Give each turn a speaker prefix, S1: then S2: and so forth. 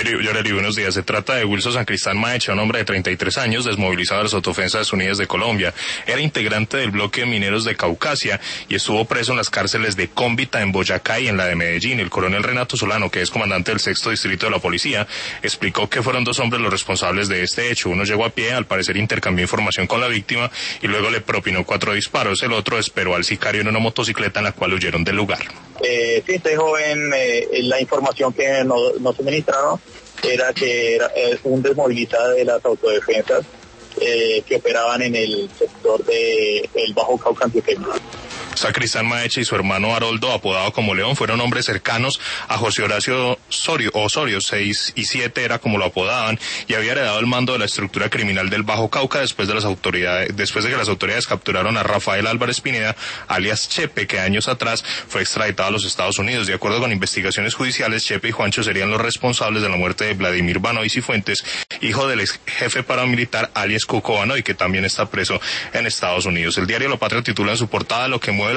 S1: Yoreli, buenos días. Se trata de Wilson Sacristán Maecha, un hombre de 33 años, desmovilizado de las Autodefensas Unidas de Colombia. Era integrante del bloque de mineros de Caucasia y estuvo preso en las cárceles de Cómbita, en Boyacá y en la de Medellín. El coronel Renato Solano, que es comandante del 6º Distrito de la Policía, explicó que fueron 2 hombres los responsables de este hecho. Uno llegó a pie, al parecer intercambió información con la víctima y luego le propinó 4 disparos. El otro esperó al sicario en una motocicleta en la cual huyeron del lugar.
S2: Sí, este joven, la información que nos suministraron era que era un desmovilizado de las autodefensas que operaban en el sector de el Bajo Cauca antioqueño.
S1: Sacristán Maecha y su hermano Haroldo, apodado como León, fueron hombres cercanos a José Horacio Osorio, 6 y 7 era como lo apodaban, y había heredado el mando de la estructura criminal del Bajo Cauca después de que las autoridades capturaron a Rafael Álvarez Pineda, alias Chepe, que años atrás fue extraditado a los Estados Unidos. De acuerdo con investigaciones judiciales, Chepe y Juancho serían los responsables de la muerte de Vladimir Banoy Cifuentes, hijo del ex jefe paramilitar alias Cuco Banoy, que también está preso en Estados Unidos. El diario La Patria titula en su portada: lo que mueve